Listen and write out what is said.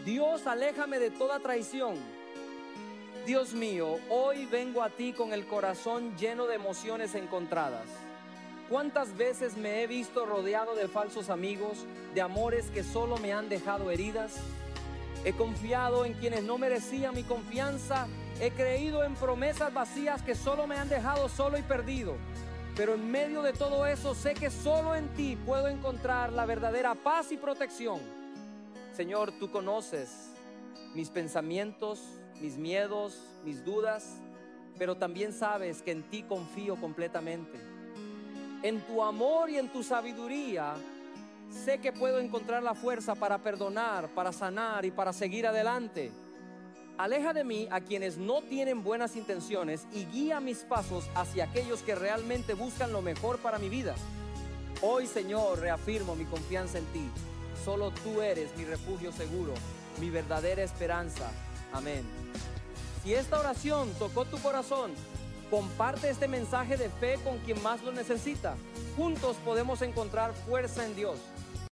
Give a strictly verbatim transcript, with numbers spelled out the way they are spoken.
Dios, aléjame de toda traición. Dios mío, hoy vengo a ti con el corazón lleno de emociones encontradas. ¿Cuántas veces me he visto rodeado de falsos amigos, de amores que solo me han dejado heridas? He confiado en quienes no merecían mi confianza. He creído en promesas vacías que solo me han dejado solo y perdido. Pero en medio de todo eso sé que solo en ti puedo encontrar la verdadera paz y protección. Señor, tú conoces mis pensamientos, mis miedos, mis dudas, pero también sabes que en ti confío completamente. En tu amor y en tu sabiduría sé que puedo encontrar la fuerza para perdonar, para sanar y para seguir adelante. Aleja de mí a quienes no tienen buenas intenciones y guía mis pasos hacia aquellos que realmente buscan lo mejor para mi vida. Hoy, Señor, reafirmo mi confianza en ti. Solo tú eres mi refugio seguro, mi verdadera esperanza. Amén. Si esta oración tocó tu corazón, comparte este mensaje de fe con quien más lo necesita. Juntos podemos encontrar fuerza en Dios.